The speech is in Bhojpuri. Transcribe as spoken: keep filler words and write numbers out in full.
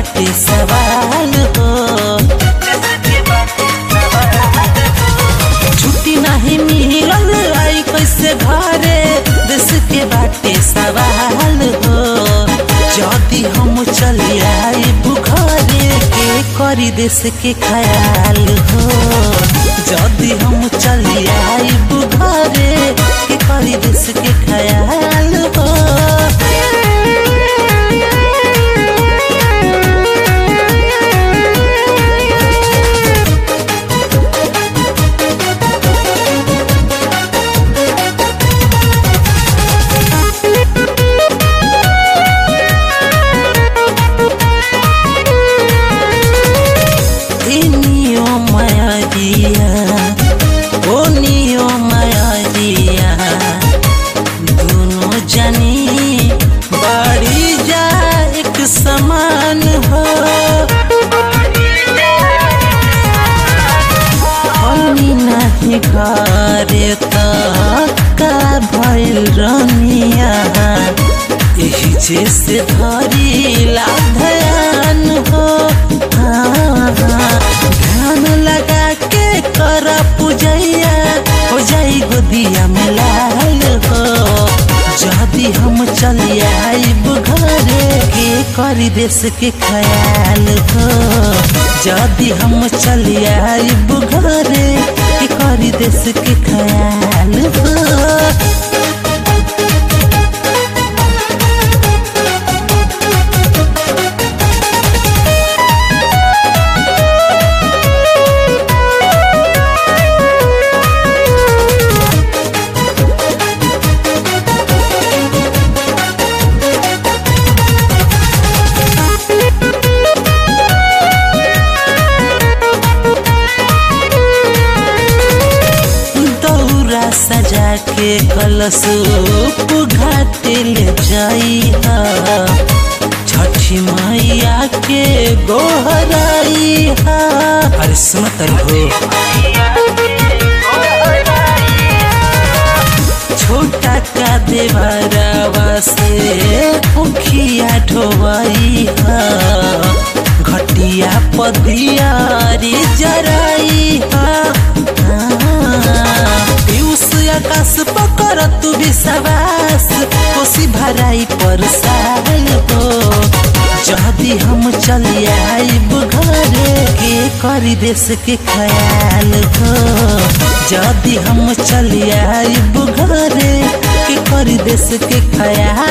बाटे सवाल हो। छुट्टी नहीं मिलल आई कैसे घरे, देश के बाटे सवाल हो। जदी हम चली आई घरे के करी देश के ख्याल हो। जदी हम चली आई घरे के करी देश के ख्याल हो। ओ नियो माया दिया दोनों जानी बड़ी जा एक समान हो। हनी नहीं घरे तो का भइल रनिया, यही जैसे धरी ला ध्यान हो। हाँ हाँ ध्यान लगा के कर पूजैया, हो जाई गोदिया में लाल हो। जदी हम चली आइब घरे के करी देश के ख्याल हो। जदी हम चली आइब घरे के करी देश के ख्याल हो। सजा के कलशुप घाटे ले जाई, छठी मैया के गोहराई। अरे सुन तरी हो, छोटा का देवरवा से उखिया ढोवाई, घटिया पदियारी जराई। आकाश पकर तू विश्वास, कोसी भराई पर साल हो। जदी हम चली आइब घरे के करी देश के ख्याल हो। जदी हम चली आइब घरे के करी देश के ख्याल